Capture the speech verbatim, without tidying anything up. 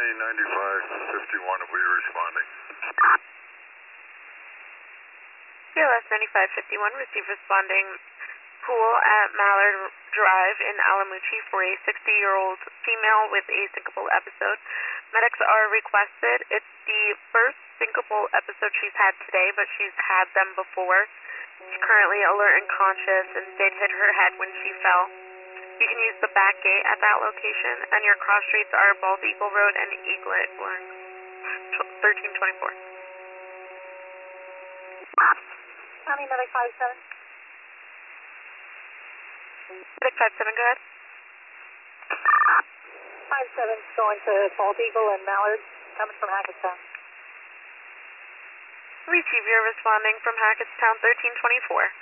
ninety-five fifty-one, if we are responding. C L S ninety-five fifty-one, receive responding pool at Mallard Drive in Alamuchi for a sixty-year-old female with a syncopal episode. Medics are requested. It's the first syncopal episode she's had today, but she's had them before. She's currently alert and conscious, and Sid hit her head when she fell. You can use the back gate at that location, and your cross streets are Bald Eagle Road and Eaglet Glen. thirteen twenty-four. County Medic five seven. Medic five seven, go ahead. five seven going to Bald Eagle and Mallard, coming from Hackettstown. Receive, you're responding from Hackettstown thirteen twenty-four.